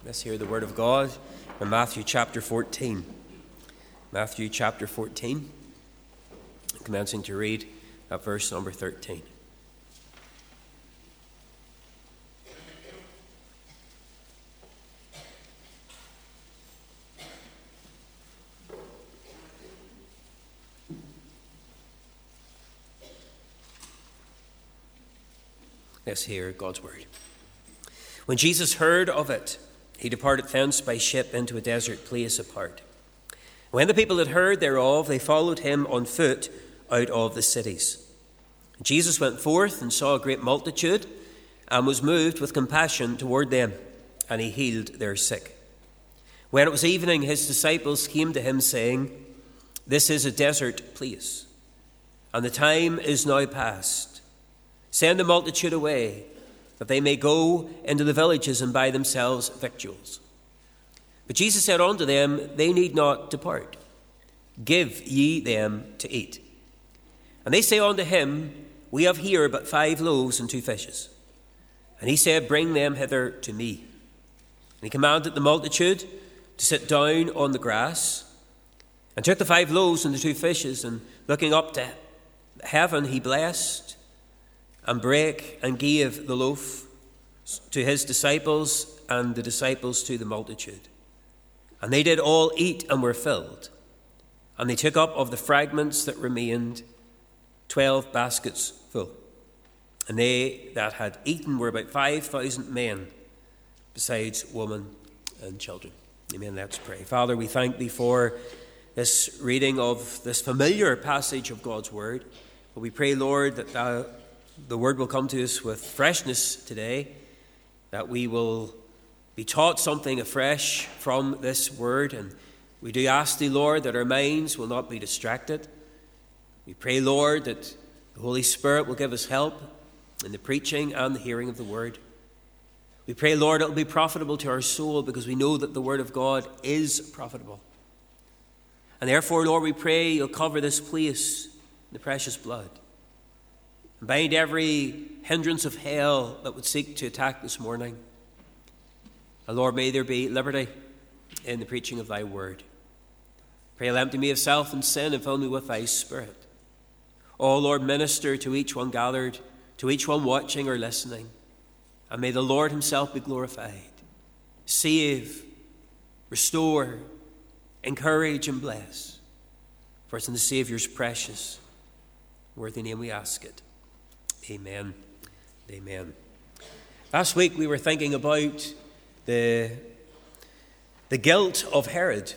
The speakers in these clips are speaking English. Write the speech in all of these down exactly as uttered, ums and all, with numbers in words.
Let's hear the word of God in Matthew chapter fourteen. Matthew chapter fourteen, commencing to read at verse number thirteen. Let's hear God's word. When Jesus heard of it, he departed thence by ship into a desert place apart. When the people had heard thereof, they followed him on foot out of the cities. Jesus went forth and saw a great multitude, and was moved with compassion toward them, and he healed their sick. When it was evening, his disciples came to him, saying, This is a desert place, and the time is now past. Send the multitude away, that they may go into the villages and buy themselves victuals. But Jesus said unto them, They need not depart. Give ye them to eat. And they say unto him, We have here but five loaves and two fishes. And he said, Bring them hither to me. And he commanded the multitude to sit down on the grass, and took the five loaves and the two fishes, and looking up to heaven, he blessed, and brake, and gave the loaf to his disciples, and the disciples to the multitude. And they did all eat and were filled. And they took up of the fragments that remained twelve baskets full. And they that had eaten were about five thousand men, besides women and children. Amen. Let's pray. Father, we thank thee for this reading of this familiar passage of God's word. But we pray, Lord, that thou the word will come to us with freshness today, that we will be taught something afresh from this word. And we do ask thee, Lord, that our minds will not be distracted. We pray, Lord, that the Holy Spirit will give us help in the preaching and the hearing of the word. We pray, Lord, it will be profitable to our soul, because we know that the word of God is profitable. And therefore, Lord, we pray you'll cover this place in the precious blood. Bind every hindrance of hell that would seek to attack this morning. And Lord, may there be liberty in the preaching of thy word. Pray, empty me of self and sin, and fill me with thy Spirit. Oh, Lord, minister to each one gathered, to each one watching or listening. And may the Lord himself be glorified. Save, restore, encourage, and bless. For it's in the Saviour's precious, worthy name we ask it. Amen. Amen. Last week we were thinking about the, the guilt of Herod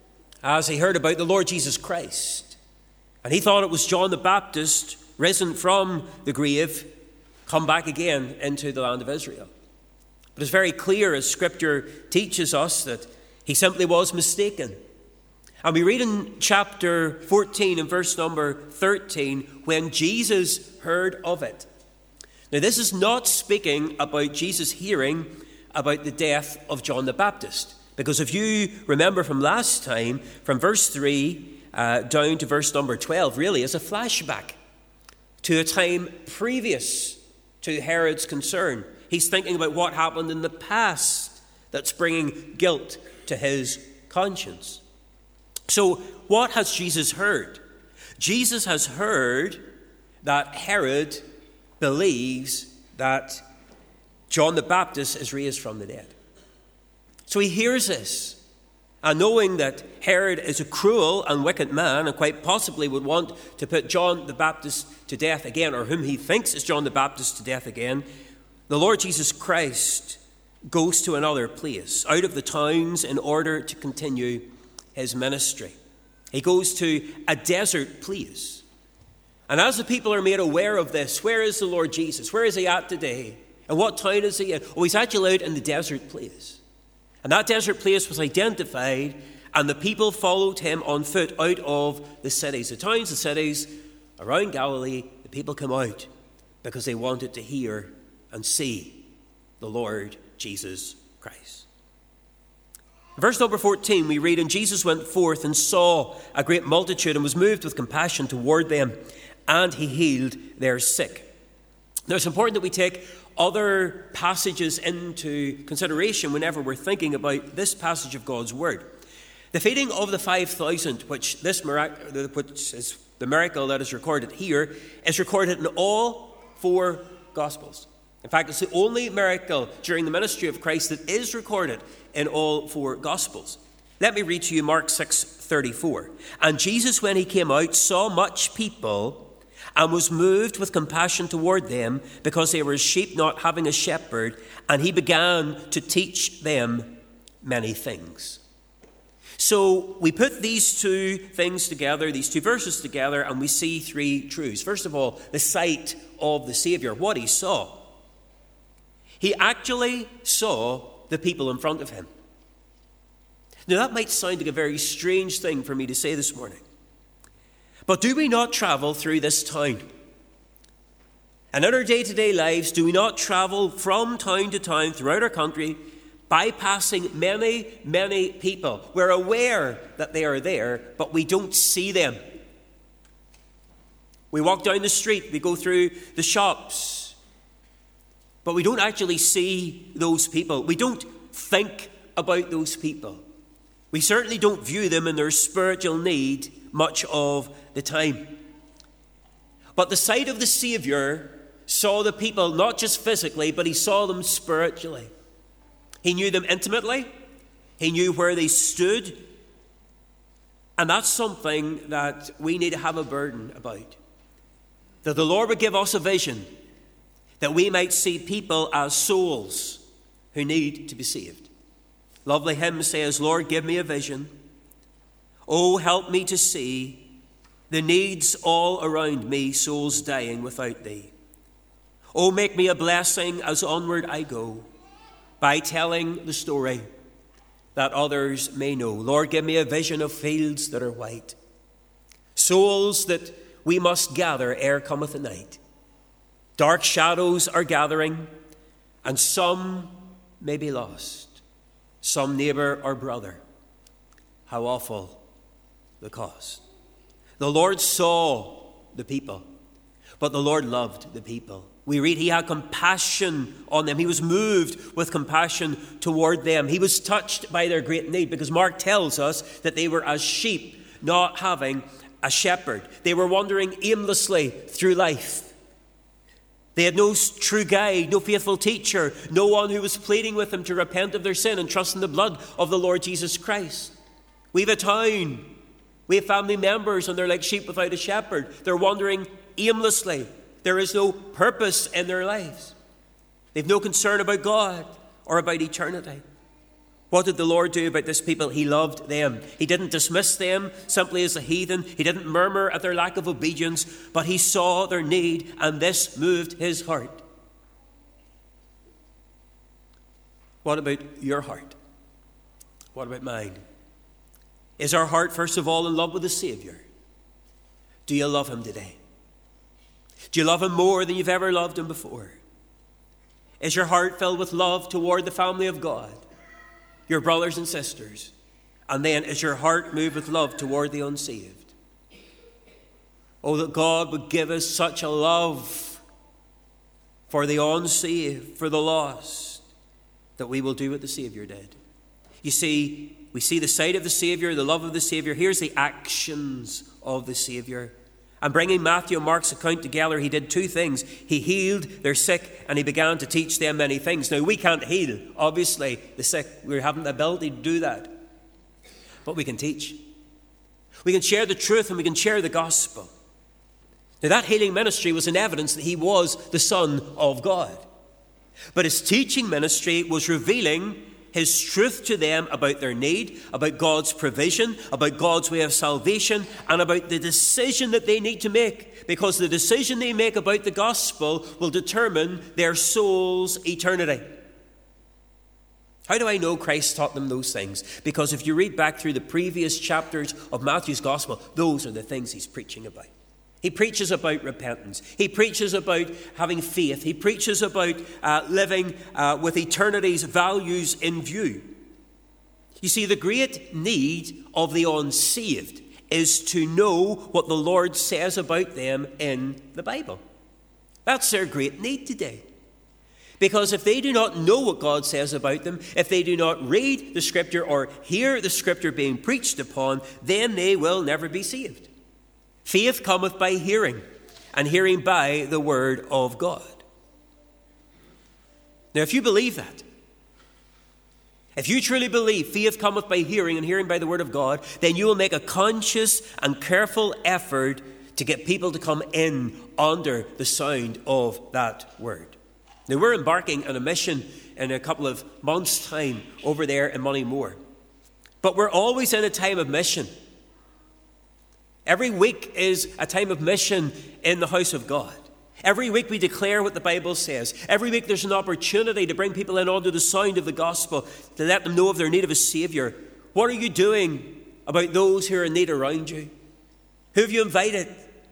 as he heard about the Lord Jesus Christ. And he thought it was John the Baptist, risen from the grave, come back again into the land of Israel. But it's very clear, as Scripture teaches us, that he simply was mistaken. And we read in chapter fourteen and verse number thirteen, when Jesus heard of it. Now, this is not speaking about Jesus hearing about the death of John the Baptist. Because if you remember from last time, from verse three uh, down to verse number twelve, really is a flashback to a time previous to Herod's concern. He's thinking about what happened in the past that's bringing guilt to his conscience. So what has Jesus heard? Jesus has heard that Herod believes that John the Baptist is raised from the dead. So he hears this, and knowing that Herod is a cruel and wicked man, and quite possibly would want to put John the Baptist to death again, or whom he thinks is John the Baptist to death again, the Lord Jesus Christ goes to another place, out of the towns, in order to continue his ministry. He goes to a desert place. And as the people are made aware of this, where is the Lord Jesus? Where is he at today? And what town is he in? Oh, he's actually out in the desert place. And that desert place was identified, and the people followed him on foot out of the cities. The towns, the cities around Galilee, the people come out because they wanted to hear and see the Lord Jesus Christ. Verse number fourteen, we read, And Jesus went forth and saw a great multitude, and was moved with compassion toward them, and he healed their sick. Now, it's important that we take other passages into consideration whenever we're thinking about this passage of God's Word. The feeding of the five thousand, which this mirac- which is the miracle that is recorded here, is recorded in all four Gospels. In fact, it's the only miracle during the ministry of Christ that is recorded in all four Gospels. Let me read to you Mark six thirty-four. And Jesus, when he came out, saw much people and was moved with compassion toward them, because they were as sheep not having a shepherd, and he began to teach them many things. So we put these two things together, these two verses together, and we see three truths. First of all, the sight of the Saviour, what he saw. He actually saw the people in front of him. Now, that might sound like a very strange thing for me to say this morning. But do we not travel through this town? And in our day-to-day lives, do we not travel from town to town throughout our country, bypassing many, many people? We're aware that they are there, but we don't see them. We walk down the street, we go through the shops, but we don't actually see those people. We don't think about those people. We certainly don't view them in their spiritual need much of the time. But the sight of the Saviour saw the people not just physically, but he saw them spiritually. He knew them intimately. He knew where they stood. And that's something that we need to have a burden about. That the Lord would give us a vision, that we might see people as souls who need to be saved. Lovely hymn says, Lord, give me a vision. Oh, help me to see the needs all around me, souls dying without thee. Oh, make me a blessing as onward I go, by telling the story that others may know. Lord, give me a vision of fields that are white, souls that we must gather ere cometh the night. Dark shadows are gathering, and some may be lost, some neighbour or brother. How awful the cost. The Lord saw the people, but the Lord loved the people. We read he had compassion on them. He was moved with compassion toward them. He was touched by their great need, because Mark tells us that they were as sheep not having a shepherd. They were wandering aimlessly through life. They had no true guide, no faithful teacher, no one who was pleading with them to repent of their sin and trust in the blood of the Lord Jesus Christ. We have a town. We have family members, and they're like sheep without a shepherd. They're wandering aimlessly. There is no purpose in their lives. They have no concern about God or about eternity. What did the Lord do about this people? He loved them. He didn't dismiss them simply as a heathen. He didn't murmur at their lack of obedience, but he saw their need, and this moved his heart. What about your heart? What about mine? Is our heart, first of all, in love with the Saviour? Do you love him today? Do you love him more than you've ever loved him before? Is your heart filled with love toward the family of God, your brothers and sisters? And then is your heart moved with love toward the unsaved? Oh, that God would give us such a love for the unsaved, for the lost, that we will do what the Saviour did. You see, we see the sight of the Saviour, the love of the Saviour. Here's the actions of the Saviour. And bringing Matthew and Mark's account together, he did two things. He healed their sick, and he began to teach them many things. Now, we can't heal, obviously, the sick. We haven't the ability to do that. But we can teach. We can share the truth, and we can share the gospel. Now, that healing ministry was an evidence that he was the Son of God. But his teaching ministry was revealing his truth to them about their need, about God's provision, about God's way of salvation, and about the decision that they need to make, because the decision they make about the gospel will determine their soul's eternity. How do I know Christ taught them those things? Because if you read back through the previous chapters of Matthew's gospel, those are the things he's preaching about. He preaches about repentance. He preaches about having faith. He preaches about uh, living uh, with eternity's values in view. You see, the great need of the unsaved is to know what the Lord says about them in the Bible. That's their great need today. Because if they do not know what God says about them, if they do not read the Scripture or hear the Scripture being preached upon, then they will never be saved. Faith cometh by hearing, and hearing by the word of God. Now, if you believe that, if you truly believe faith cometh by hearing and hearing by the word of God, then you will make a conscious and careful effort to get people to come in under the sound of that word. Now, we're embarking on a mission in a couple of months' time over there in Moneymore. But we're always in a time of mission. Every week is a time of mission in the house of God. Every week we declare what the Bible says. Every week there's an opportunity to bring people in under the sound of the gospel, to let them know of their need of a Saviour. What are you doing about those who are in need around you? Who have you invited?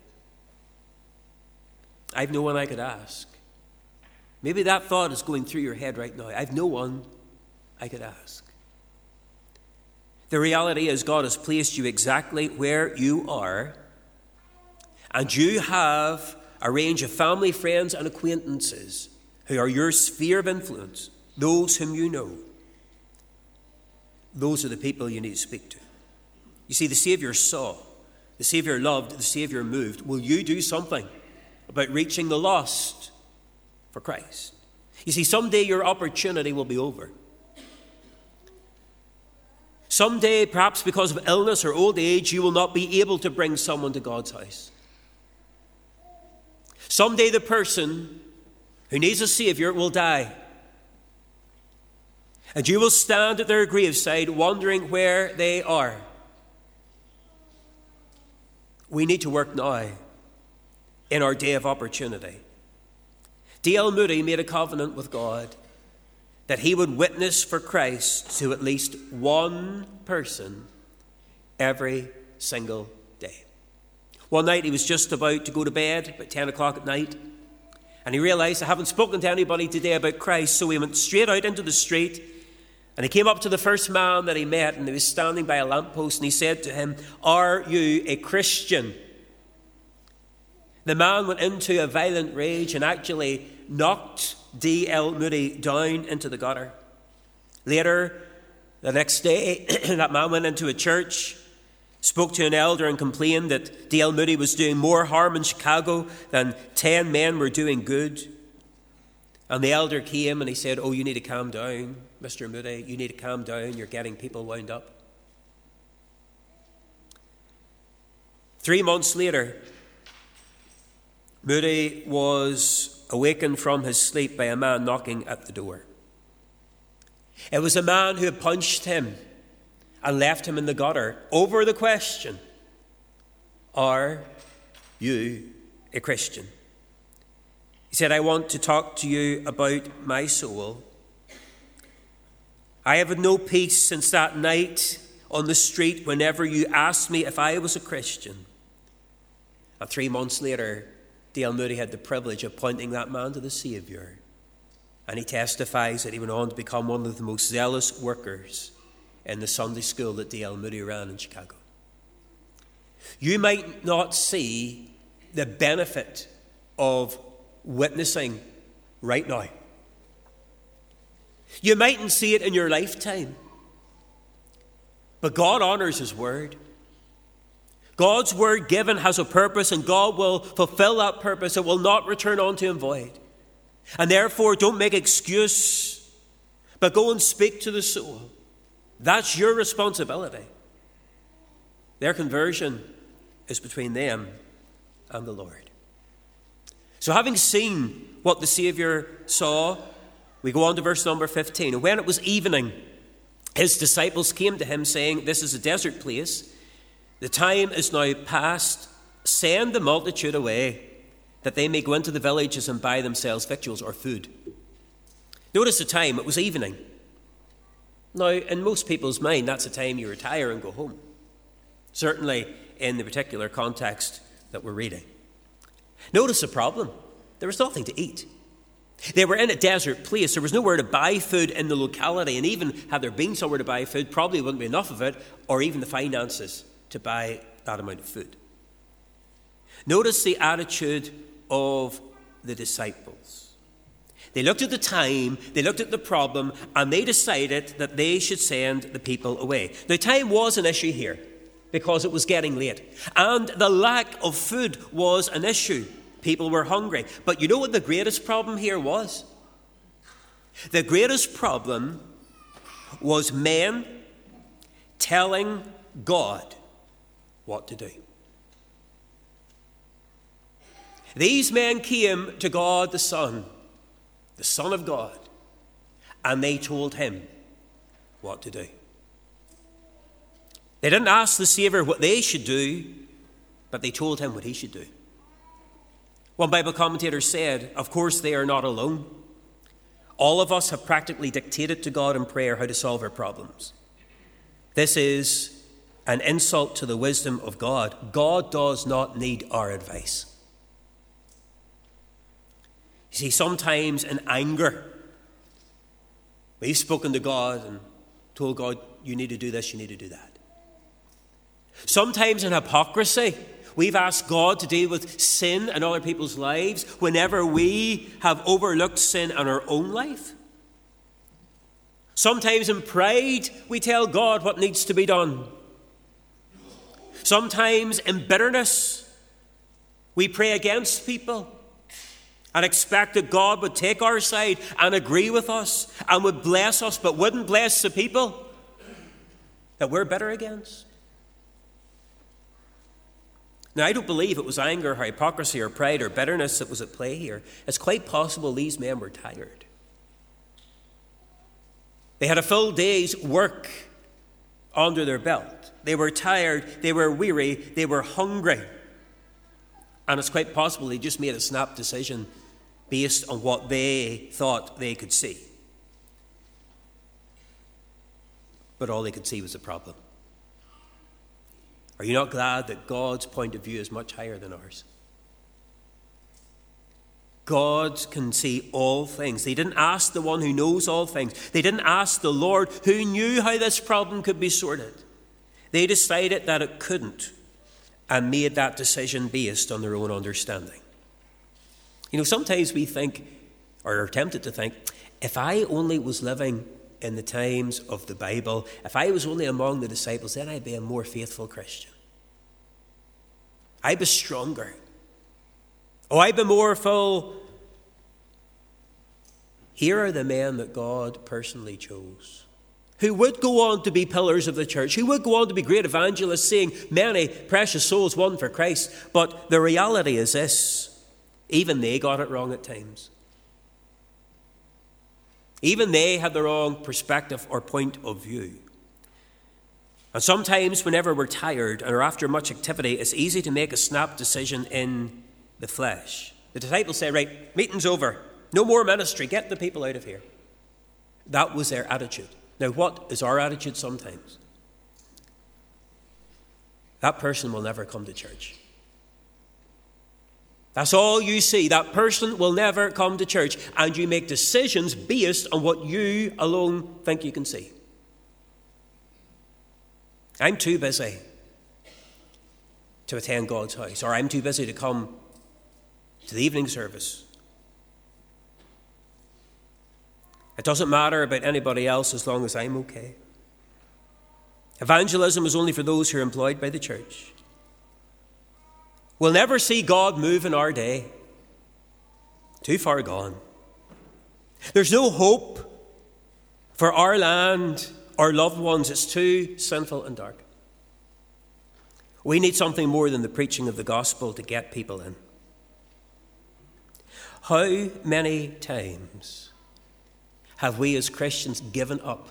I've no one I could ask. Maybe that thought is going through your head right now. I've no one I could ask. The reality is God has placed you exactly where you are, and you have a range of family, friends, and acquaintances who are your sphere of influence, those whom you know. Those are the people you need to speak to. You see, the Saviour saw, the Saviour loved, the Saviour moved. Will you do something about reaching the lost for Christ? You see, someday your opportunity will be over. Someday, perhaps because of illness or old age, you will not be able to bring someone to God's house. Someday the person who needs a Saviour will die. And you will stand at their graveside wondering where they are. We need to work now in our day of opportunity. D L Moody made a covenant with God that he would witness for Christ to at least one person every single day. One night he was just about to go to bed, about ten o'clock at night, and he realized, I haven't spoken to anybody today about Christ, so he went straight out into the street, and he came up to the first man that he met, and he was standing by a lamppost, and he said to him, "Are you a Christian?" The man went into a violent rage and actually knocked D L Moody down into the gutter. Later, the next day, that man went into a church, spoke to an elder and complained that D L Moody was doing more harm in Chicago than ten men were doing good. And the elder came and he said, "Oh, you need to calm down, Mister Moody. You need to calm down. You're getting people wound up." Three months later, Moody was awakened from his sleep by a man knocking at the door. It was a man who had punched him and left him in the gutter over the question, "Are you a Christian?" He said, "I want to talk to you about my soul. I have had no peace since that night on the street whenever you asked me if I was a Christian." And three months later, D L Moody had the privilege of pointing that man to the Saviour. And he testifies that he went on to become one of the most zealous workers in the Sunday school that D L Moody ran in Chicago. You might not see the benefit of witnessing right now. You mightn't see it in your lifetime. But God honors his word. God's word given has a purpose, and God will fulfill that purpose. It will not return unto him void. And therefore, don't make excuse, but go and speak to the soul. That's your responsibility. Their conversion is between them and the Lord. So having seen what the Saviour saw, we go on to verse number fifteen. And when it was evening, his disciples came to him, saying, "This is a desert place. The time is now past. Send the multitude away, that they may go into the villages and buy themselves victuals," or food. Notice the time. It was evening. Now, in most people's mind, that's a time you retire and go home. Certainly in the particular context that we're reading. Notice the problem. There was nothing to eat. They were in a desert place. There was nowhere to buy food in the locality. And even had there been somewhere to buy food, probably wouldn't be enough of it, or even the finances to buy that amount of food. Notice the attitude of the disciples. They looked at the time, they looked at the problem, and they decided that they should send the people away. Now, time was an issue here because it was getting late. And the lack of food was an issue. People were hungry. But you know what the greatest problem here was? The greatest problem was men telling God what to do. These men came to God the Son, the Son of God, and they told him what to do. They didn't ask the Saviour what they should do, but they told him what he should do. One Bible commentator said, of course they are not alone. All of us have practically dictated to God in prayer how to solve our problems. This is an insult to the wisdom of God. God does not need our advice. You see, sometimes in anger, we've spoken to God and told God, you need to do this, you need to do that. Sometimes in hypocrisy, we've asked God to deal with sin in other people's lives whenever we have overlooked sin in our own life. Sometimes in pride, we tell God what needs to be done. Sometimes in bitterness, we pray against people and expect that God would take our side and agree with us and would bless us, but wouldn't bless the people that we're bitter against. Now, I don't believe it was anger, or hypocrisy, or pride, or bitterness that was at play here. It's quite possible these men were tired. They had a full day's work under their belt. They were tired, they were weary, they were hungry. And it's quite possible they just made a snap decision based on what they thought they could see. But all they could see was a problem. Are you not glad that God's point of view is much higher than ours? God can see all things. They didn't ask the one who knows all things. They didn't ask the Lord who knew how this problem could be sorted. They decided that it couldn't and made that decision based on their own understanding. You know, sometimes we think, or are tempted to think, if I only was living in the times of the Bible, if I was only among the disciples, then I'd be a more faithful Christian. I'd be stronger. Oh, I'd be more full. Here are the men that God personally chose, who would go on to be pillars of the church, who would go on to be great evangelists, seeing many precious souls won for Christ. But the reality is this, even they got it wrong at times. Even they had the wrong perspective or point of view. And sometimes whenever we're tired or after much activity, it's easy to make a snap decision in the flesh. The disciples say, right, meeting's over. No more ministry. Get the people out of here. That was their attitude. Now, what is our attitude sometimes? That person will never come to church. That's all you see. That person will never come to church. And you make decisions based on what you alone think you can see. I'm too busy to attend God's house, or I'm too busy to come to the evening service. It doesn't matter about anybody else as long as I'm okay. Evangelism is only for those who are employed by the church. We'll never see God move in our day. Too far gone. There's no hope for our land, our loved ones. It's too sinful and dark. We need something more than the preaching of the gospel to get people in. How many times have we as Christians given up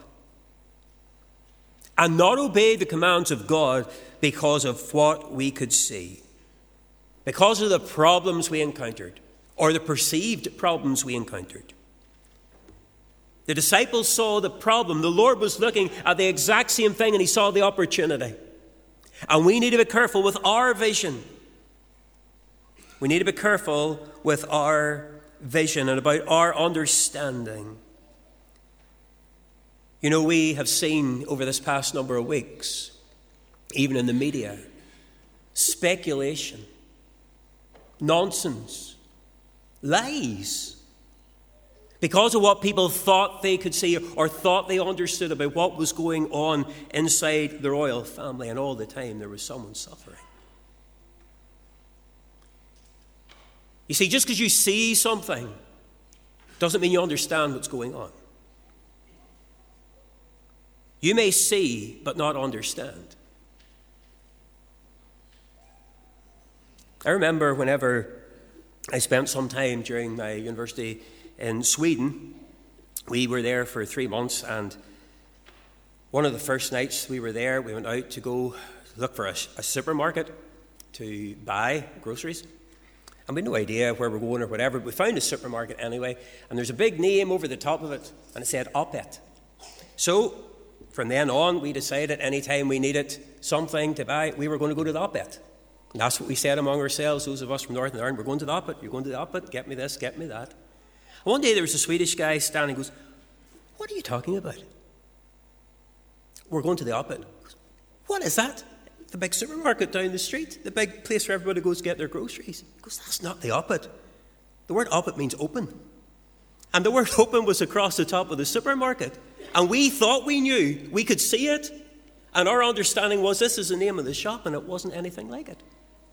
and not obeyed the commands of God because of what we could see? Because of the problems we encountered, or the perceived problems we encountered. The disciples saw the problem. The Lord was looking at the exact same thing, and he saw the opportunity. And we need to be careful with our vision. We need to be careful with our vision and about our understanding. You know, we have seen over this past number of weeks, even in the media, speculation, nonsense, lies, Because of what people thought they could see or thought they understood about what was going on inside the royal family. And all the time there was someone suffering. You see, just because you see something doesn't mean you understand what's going on. You may see but not understand. I remember whenever I spent some time during my university in Sweden, we were there for three months, and one of the first nights we were there, we went out to go look for a, a supermarket to buy groceries. And we had no idea where we're going or whatever, but we found a supermarket anyway, and there's a big name over the top of it, and it said Oppet. So from then on, we decided any time we needed something to buy, we were going to go to the Oppet. And that's what we said among ourselves, those of us from Northern Ireland. We're going to the Oppet. You're going to the Oppet. Get me this, get me that. And one day there was a Swedish guy standing and goes, "What are you talking about?" "We're going to the Oppet." "What is that?" "The big supermarket down the street. The big place where everybody goes to get their groceries." He goes, "That's not the Oppet. The word Oppet means open. And the word open was across the top of the supermarket. And we thought we knew. We could see it. And our understanding was this is the name of the shop, and it wasn't anything like it.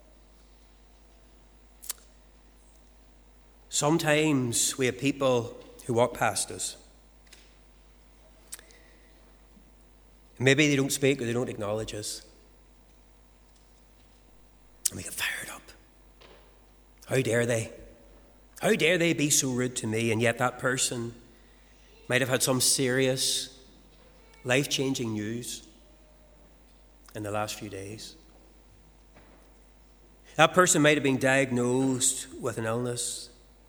Sometimes we have people who walk past us. Maybe they don't speak or they don't acknowledge us. And we get fired up. How dare they? How dare they be so rude to me? And yet that person might have had some serious, life-changing news in the last few days. That person might have been diagnosed with an illness.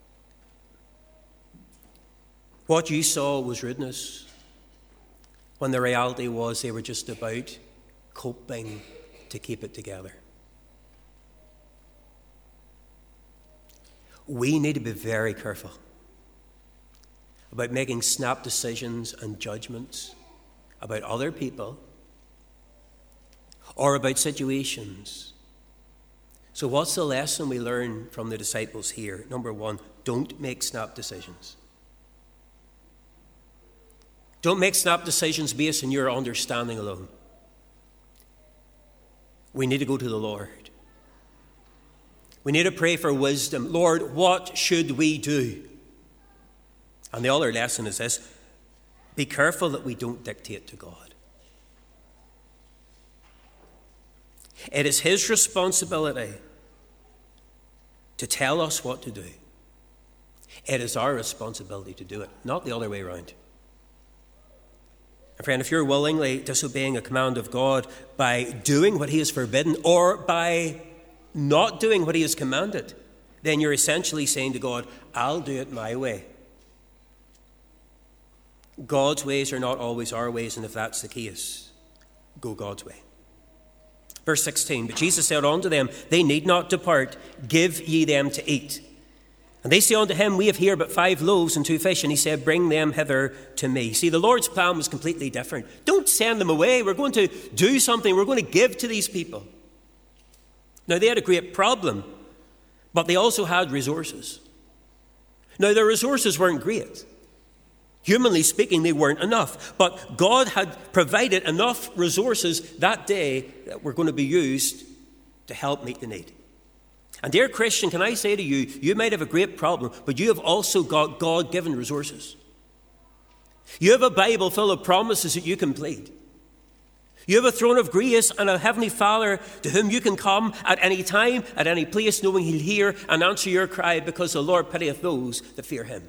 What you saw was rudeness, when the reality was they were just about coping to keep it together. We need to be very careful about making snap decisions and judgments about other people or about situations. So what's the lesson we learn from the disciples here? Number one, don't make snap decisions. Don't make snap decisions based on your understanding alone. We need to go to the Lord. We need to pray for wisdom. Lord, what should we do? And the other lesson is this: be careful that we don't dictate to God. It is His responsibility to tell us what to do. It is our responsibility to do it, not the other way around. And friend, if you're willingly disobeying a command of God by doing what He has forbidden or by not doing what He has commanded, then you're essentially saying to God, I'll do it my way. God's ways are not always our ways, and if that's the case, go God's way. Verse sixteen, but Jesus said unto them, they need not depart, give ye them to eat. And they say unto him, we have here but five loaves and two fish. And he said, bring them hither to me. See, the Lord's plan was completely different. Don't send them away. We're going to do something. We're going to give to these people. Now, they had a great problem, but they also had resources. Now, their resources weren't great. Humanly speaking, they weren't enough. But God had provided enough resources that day that were going to be used to help meet the need. And dear Christian, can I say to you, you might have a great problem, but you have also got God-given resources. You have a Bible full of promises that you can plead. You have a throne of grace and a heavenly Father to whom you can come at any time, at any place, knowing He'll hear and answer your cry, because the Lord pitieth those that fear Him.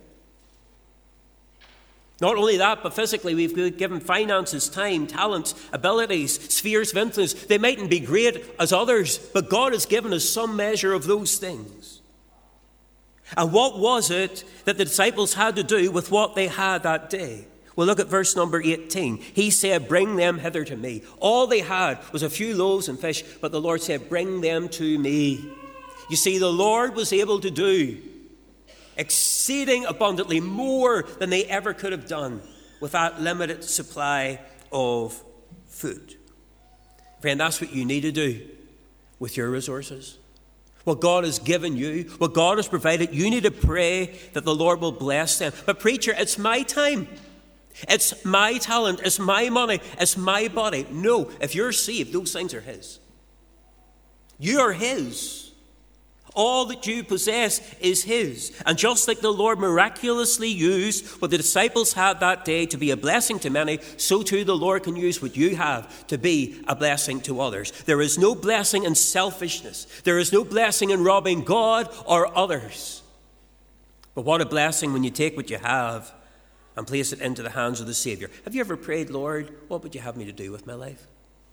Not only that, but physically we've been given finances, time, talents, abilities, spheres of influence. They mightn't be great as others, but God has given us some measure of those things. And what was it that the disciples had to do with what they had that day? Well, look at verse number eighteen. He said, bring them hither to me. All they had was a few loaves and fish, but the Lord said, bring them to me. You see, the Lord was able to do exceeding abundantly more than they ever could have done with that limited supply of food. Friend, that's what you need to do with your resources. what God has given you, what God has provided, you need to pray that the Lord will bless them. But preacher, it's my time. It's my talent. It's my money. It's my body. No, if you're saved, those things are his. You are his. All that you possess is his. And just like the Lord miraculously used what the disciples had that day to be a blessing to many, so too the Lord can use what you have to be a blessing to others. There is no blessing in selfishness. There is no blessing in robbing God or others. But what a blessing when you take what you have and place it into the hands of the Savior. Have you ever prayed, Lord, what would you have me to do with my life?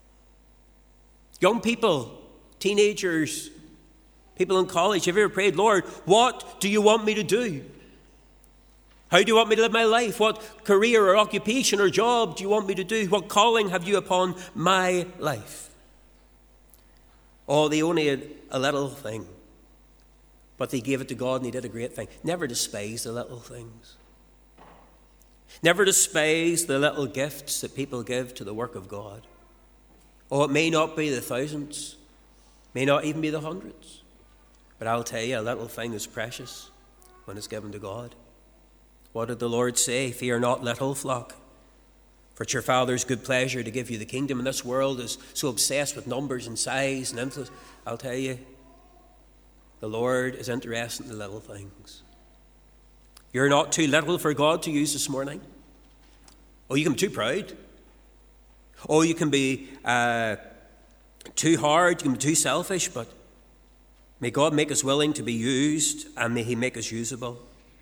Young people, teenagers, people in college, have you ever prayed, Lord, what do you want me to do? How do you want me to live my life? What career or occupation or job do you want me to do? What calling have you upon my life? Oh, they only had a little thing, but they gave it to God and he did a great thing. Never despise the little things. Never despise the little gifts that people give to the work of God. Oh, it may not be the thousands, may not even be the hundreds. But I'll tell you, a little thing is precious when it's given to God. What did the Lord say? Fear not, little flock, for it's your Father's good pleasure to give you the kingdom. And this world is so obsessed with numbers and size and influence. I'll tell you, the Lord is interested in the little things. You're not too little for God to use this morning. Oh, you can be too proud. Oh, you can be uh, too hard. You can be too selfish, but may God make us willing to be used, and may he make us usable.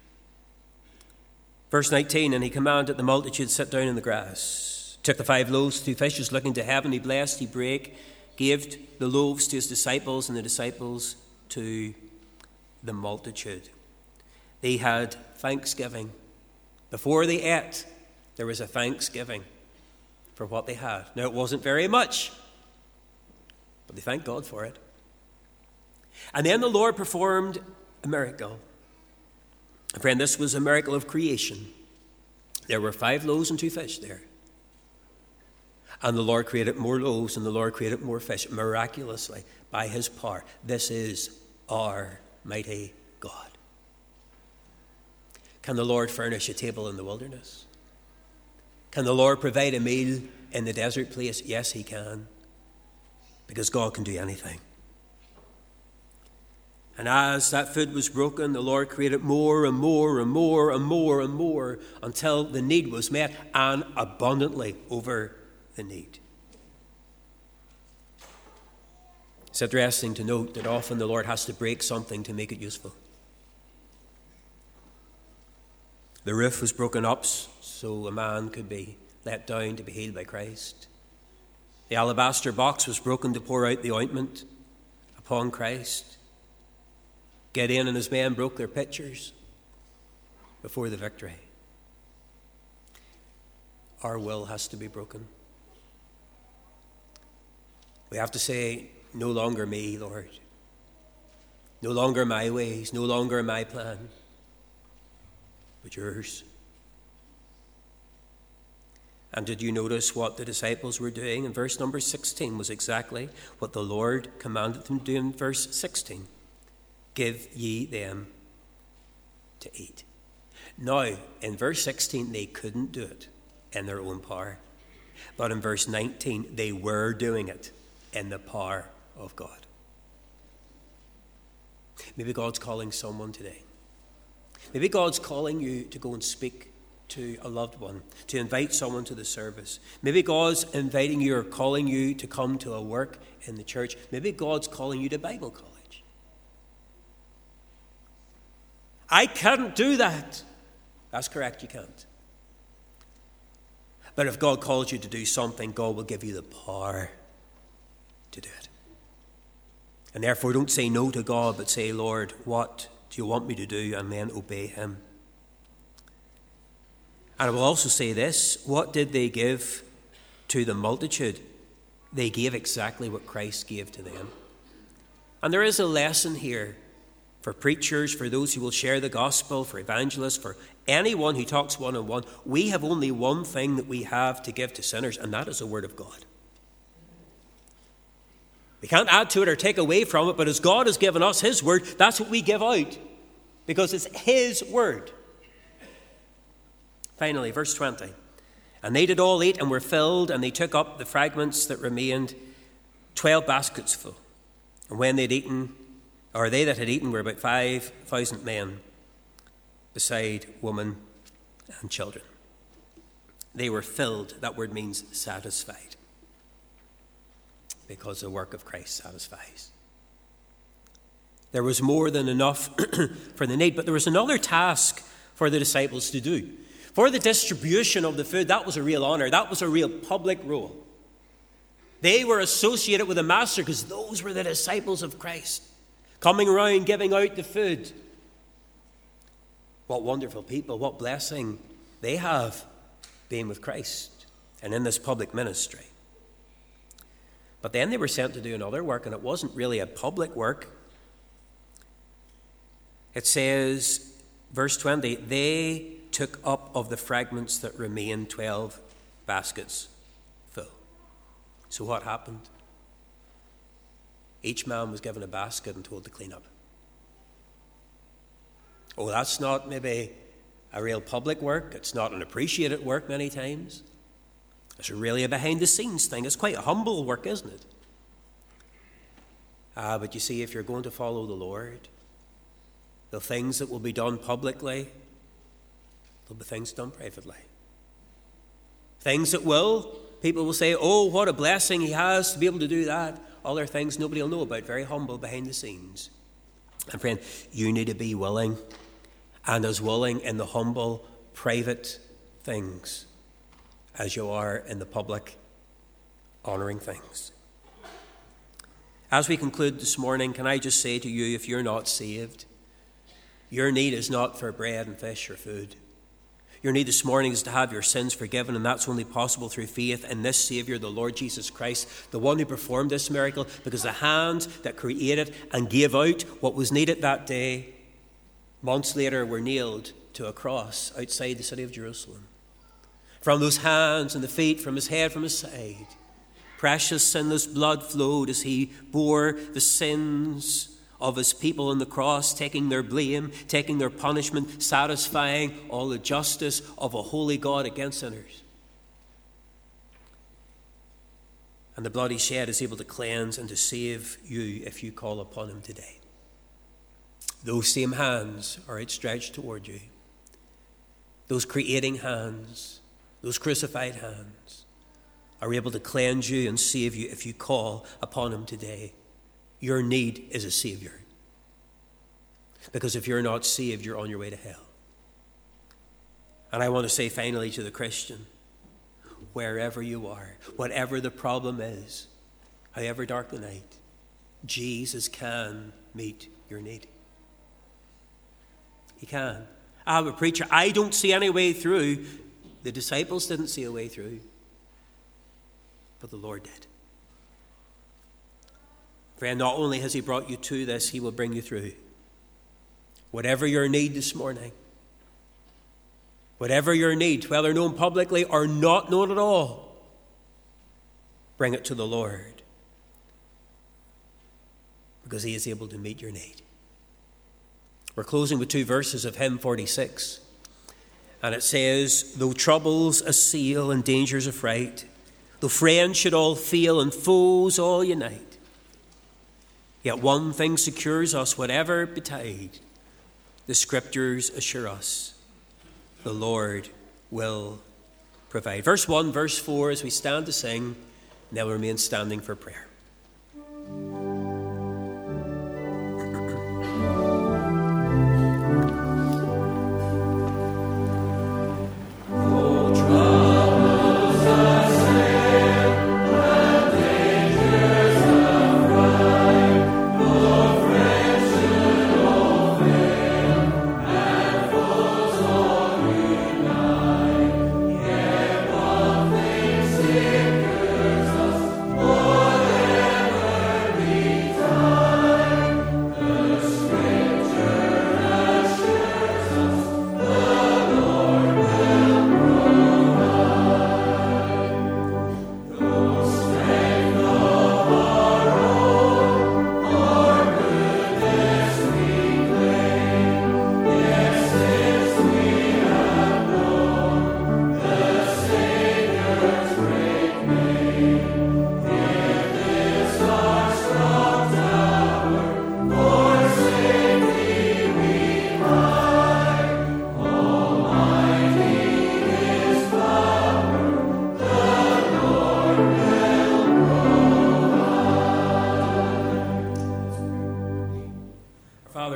Verse nineteen, and he commanded the multitude sit down in the grass. Took the five loaves, two fishes, looking to heaven, he blessed, he brake, gave the loaves to his disciples, and the disciples to the multitude. They had thanksgiving. Before they ate, there was a thanksgiving for what they had. Now, it wasn't very much, but they thanked God for it. And then the Lord performed a miracle. Friend, this was a miracle of creation. There were five loaves and two fish there. And the Lord created more loaves and the Lord created more fish miraculously by his power. This is our mighty God. Can the Lord furnish a table in the wilderness? Can the Lord provide a meal in the desert place? Yes, he can. Because God can do anything. And as that food was broken, the Lord created more and more and more and more and more until the need was met, and abundantly over the need. It's interesting to note that often the Lord has to break something to make it useful. The roof was broken up so a man could be let down to be healed by Christ. The alabaster box was broken to pour out the ointment upon Christ. Gideon and his men broke their pitchers before the victory. Our will has to be broken. We have to say, no longer me, Lord. No longer my ways, no longer my plan, but yours. And did you notice what the disciples were doing? In verse number sixteen was exactly what the Lord commanded them to do in verse sixteen. Give ye them to eat. Now, in verse sixteen, they couldn't do it in their own power. But in verse nineteen, they were doing it in the power of God. Maybe God's calling someone today. Maybe God's calling you to go and speak to a loved one, to invite someone to the service. Maybe God's inviting you or calling you to come to a work in the church. Maybe God's calling you to Bible college. I can't do that. That's correct, you can't. But if God calls you to do something, God will give you the power to do it. And therefore, don't say no to God, but say, Lord, what do you want me to do? And then obey him. And I will also say this, what did they give to the multitude? They gave exactly what Christ gave to them. And there is a lesson here for preachers, for those who will share the gospel, for evangelists, for anyone who talks one-on-one. We have only one thing that we have to give to sinners, and that is the word of God. We can't add to it or take away from it, but as God has given us his word, that's what we give out, because it's his word. Finally, verse twenty. And they did all eat and were filled, and they took up the fragments that remained, twelve baskets full. And when they'd eaten, or they that had eaten were about five thousand men, beside women and children. They were filled. That word means satisfied, because the work of Christ satisfies. There was more than enough for the need, but there was another task for the disciples to do. For the distribution of the food, that was a real honor. That was a real public role. They were associated with the master because those were the disciples of Christ, coming around giving out the food. What wonderful people, what blessing they have being with Christ and in this public ministry. But then they were sent to do another work, and it wasn't really a public work. It says, verse twenty, they took up of the fragments that remained twelve baskets full. So what happened? Each man was given a basket and told to clean up. Oh, that's not maybe a real public work. It's not an appreciated work many times. It's really a behind-the-scenes thing. It's quite a humble work, isn't it? Ah, but you see, if you're going to follow the Lord, the things that will be done publicly, there'll be things done privately. Things that will, people will say, oh, what a blessing he has to be able to do that. Other things nobody will know about, very humble behind the scenes. And friend, you need to be willing, and as willing in the humble, private things as you are in the public, honouring things. As we conclude this morning, can I just say to you, if you're not saved, your need is not for bread and fish or food. Your need this morning is to have your sins forgiven, and that's only possible through faith in this Saviour, the Lord Jesus Christ, the one who performed this miracle, because the hands that created and gave out what was needed that day, months later were nailed to a cross outside the city of Jerusalem. From those hands and the feet, from his head, from his side, precious sinless blood flowed as he bore the sins of his people on the cross, taking their blame, taking their punishment, satisfying all the justice of a holy God against sinners. And the blood he shed is able to cleanse and to save you if you call upon him today. Those same hands are outstretched toward you. Those creating hands, those crucified hands, are able to cleanse you and save you if you call upon him today. Your need is a Savior. Because if you're not saved, you're on your way to hell. And I want to say finally to the Christian, wherever you are, whatever the problem is, however dark the night, Jesus can meet your need. He can. I'm a preacher. I don't see any way through. The disciples didn't see a way through, but the Lord did. Friend, not only has he brought you to this, he will bring you through. Whatever your need this morning, whatever your need, whether known publicly or not known at all, bring it to the Lord, because he is able to meet your need. We're closing with two verses of hymn forty-six. And it says, though troubles assail and dangers affright, though friends should all fail and foes all unite, yet one thing secures us, whatever betide. The Scriptures assure us, the Lord will provide. Verse one, verse four, as we stand to sing, and then we'll remain standing for prayer.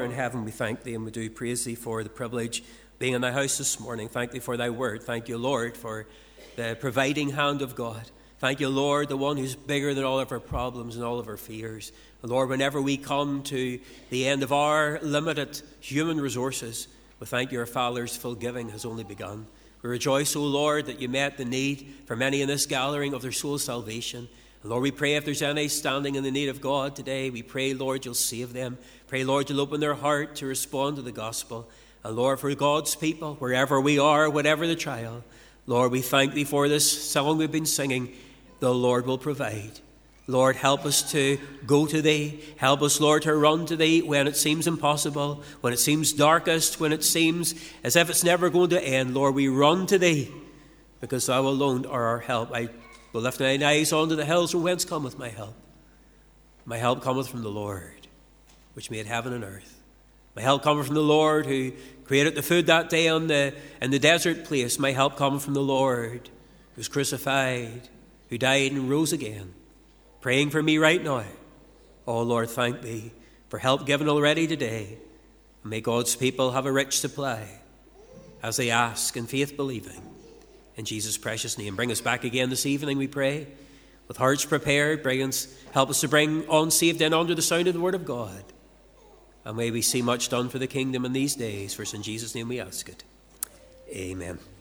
Father in heaven, we thank thee and we do praise thee for the privilege of being in thy house this morning. Thank thee for thy word. Thank you, Lord, for the providing hand of God. Thank you, Lord, the one who's bigger than all of our problems and all of our fears. And Lord, whenever we come to the end of our limited human resources, we thank you our Father's full giving has only begun. We rejoice, O Lord, that you met the need for many in this gathering of their soul's salvation. And Lord, we pray if there's any standing in the need of God today, we pray, Lord, you'll save them. Pray, Lord, you'll open their heart to respond to the gospel. And Lord, for God's people, wherever we are, whatever the trial, Lord, we thank thee for this song we've been singing. The Lord will provide. Lord, help us to go to thee. Help us, Lord, to run to thee when it seems impossible, when it seems darkest, when it seems as if it's never going to end. Lord, we run to thee because thou alone are our help. I will lift mine eyes unto the hills, from whence cometh my help. My help cometh from the Lord, which made heaven and earth. My help cometh from the Lord, who created the food that day on the, in the desert place. My help cometh from the Lord, who was crucified, who died and rose again, praying for me right now. Oh, Lord, thank thee for help given already today. May God's people have a rich supply as they ask in faith believing. In Jesus' precious name. Bring us back again this evening, we pray, with hearts prepared. Bring us, help us to bring unsaved in under the sound of the word of God. And may we see much done for the kingdom in these days. For it's in Jesus' name we ask it. Amen.